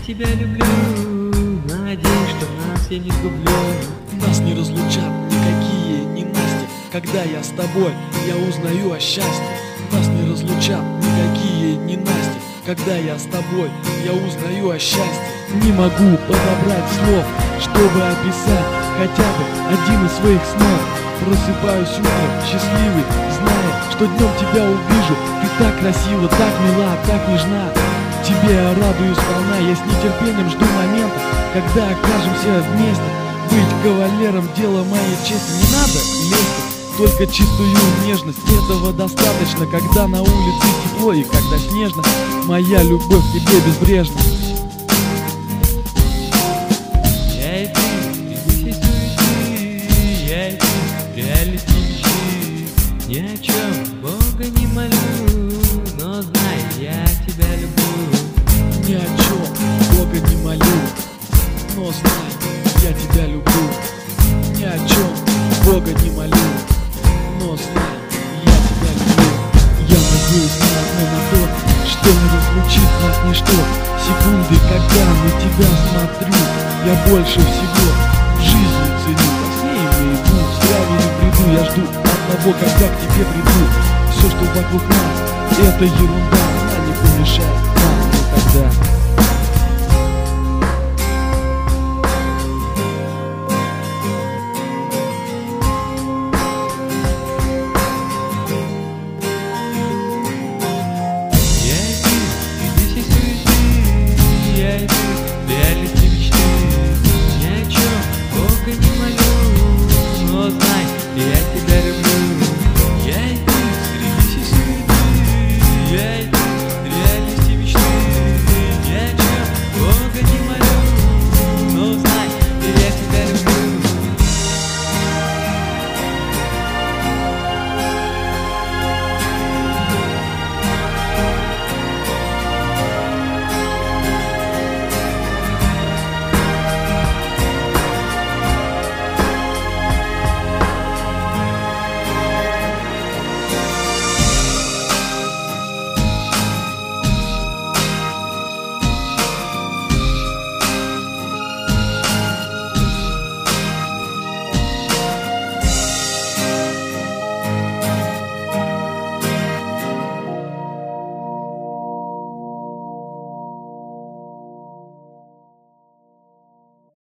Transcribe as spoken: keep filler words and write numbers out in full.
тебя люблю, надеюсь, что нас я не сгублю. Нас не разлучат никакие ненасти. Когда я с тобой, я узнаю о счастье. Нас не разлучат никакие ненасти. Когда я с тобой, я узнаю о счастье. Не могу подобрать слов, чтобы описать хотя бы один из своих снов. Просыпаюсь утром счастливый, зная, что днем тебя увижу. Ты так красива, так мила, так нежна. Тебе я радуюсь сполна, я с нетерпением жду момента, когда окажемся вместе. Быть кавалером — дело моей чести. Не надо лести, только чистую нежность. Этого достаточно, когда на улице тепло и когда снежно. Моя любовь к тебе безбрежна. Я и ты, без всей суеты, я и ты, реальности мечты. Ни о чем Бога не молю, но знай, я тебя люблю. Ни о чем Бога не молю, но знай, я тебя люблю. Ни о чем Бога не молю, но знай, я тебя люблю. Я надеюсь не одно на то, что не разлучит нас ничто. Секунды, когда на тебя смотрю, я больше всего в жизни ценю. Во сне и наяву, в здравии не приду. Я жду одного, когда к тебе приду. Все, что вокруг нас, это ерунда, она не помешает нам никогда.